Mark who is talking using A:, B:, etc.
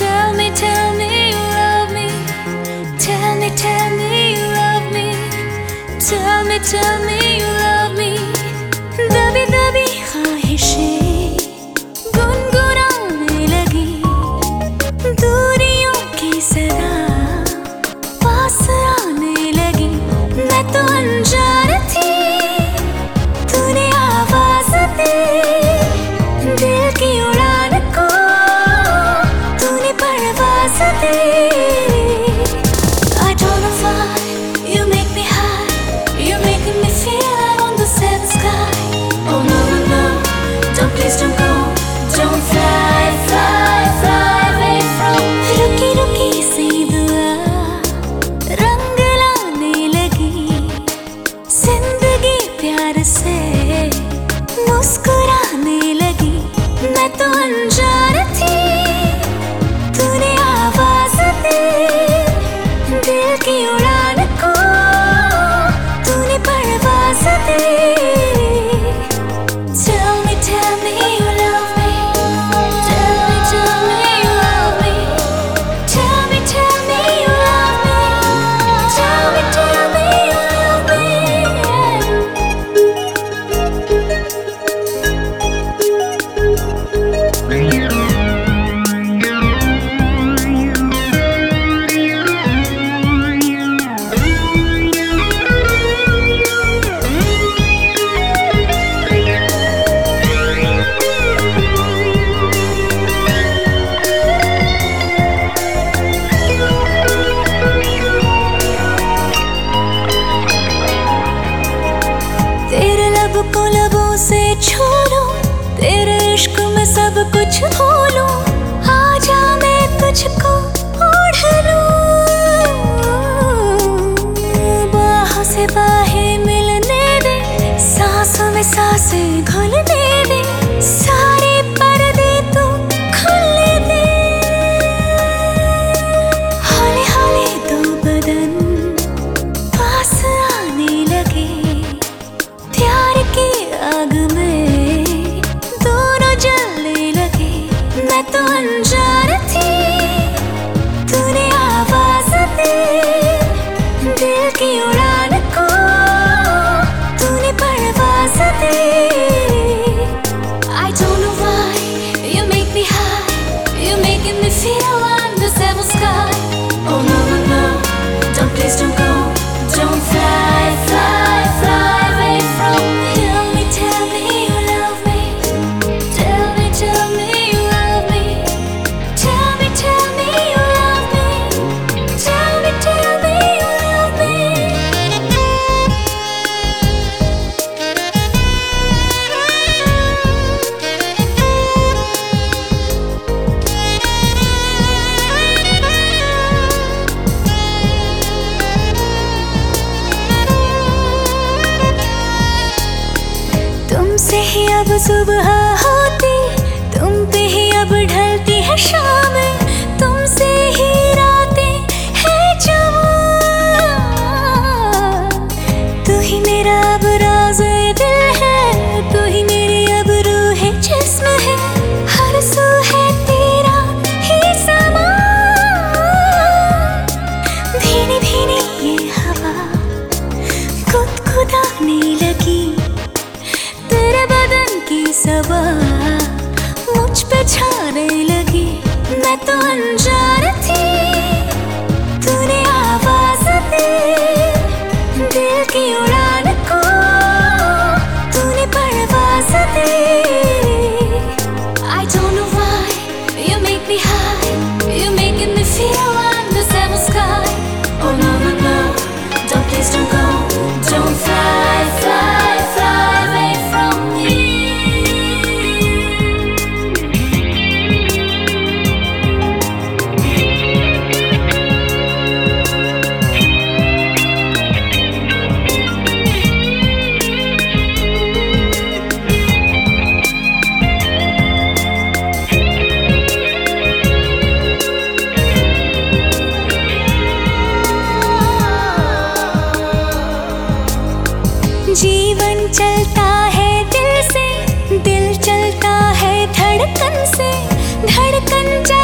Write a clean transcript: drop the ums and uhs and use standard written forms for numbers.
A: tell me you love me. Tell me you love me. Tell me you love me. दबी दबी ख्वाहिशें गुनगुनाने लगी, दूरियों की सदा पास आने लगी। मैं तो अनजान थी, तूने आवाज दी, दिल की उड़ान को तूने परवाज दी। I don't know why you make me high, you're making me feel like on the seventh sky. Oh no no no, don't please don't go, don't fly fly fly away from. रुकी रुकी सी दुआ रंग लाने लगी, जिंदगी प्यार से मुस्कुराने लगी। मैं तो अनजान थी, तूने आवाज दी, दिल की उड़ान को तूने परवाज दी। Tell me you love me. Tell me you love me. Tell me you love me. Tell me you love me. तेरे लब को लबों से छू लूं, तेरे इश्क में सब कुछ भूलूं। आजा मैं तुझको ओढ़ लूं, बाहों से बाहें मिलने दे, सांसों में सांसें घुलने दे, सारे पर्दे तू खुलने दे। हौले हौले दो बदन पास आने लगे, प्यार की आग में दोनों जलने लगे। मैं तो अनजान थी, तूने आवाज दी, दिल की उड़ान को तूने परवाज दी। I don't know why you make me high, you're making me feel on the seventh sky. Oh no no no, don't please don't go, don't fly fly fly away from me. Tell me you love me. Tell me you love me. Tell me you love me. Tell me you love me. तुमसे ही अब सुबह होती, तुम पे ही अब ढलती है शाम, तुमसे ही रातें हैं जवां। तू ही मेरा अब राज़ दिल है, तू ही मेरी अब रूह जिस्म है, हर सू है तेरा ही समा। भीनी भीनी ये हवा गुदगुदाने लगी, तेरे बदन की सबा मुझ पे छाने लगी। मैं तो अनजान थी, तूने आवाज दी, दिल की उड़ान को तूने परवाज दी। I don't know why you make me high, you're making me feel on the seventh sky. Oh no no no, don't please don't go, don't fly fly fly away from me. जीवन चलता है दिल से, दिल चलता है धड़कन से, धड़कन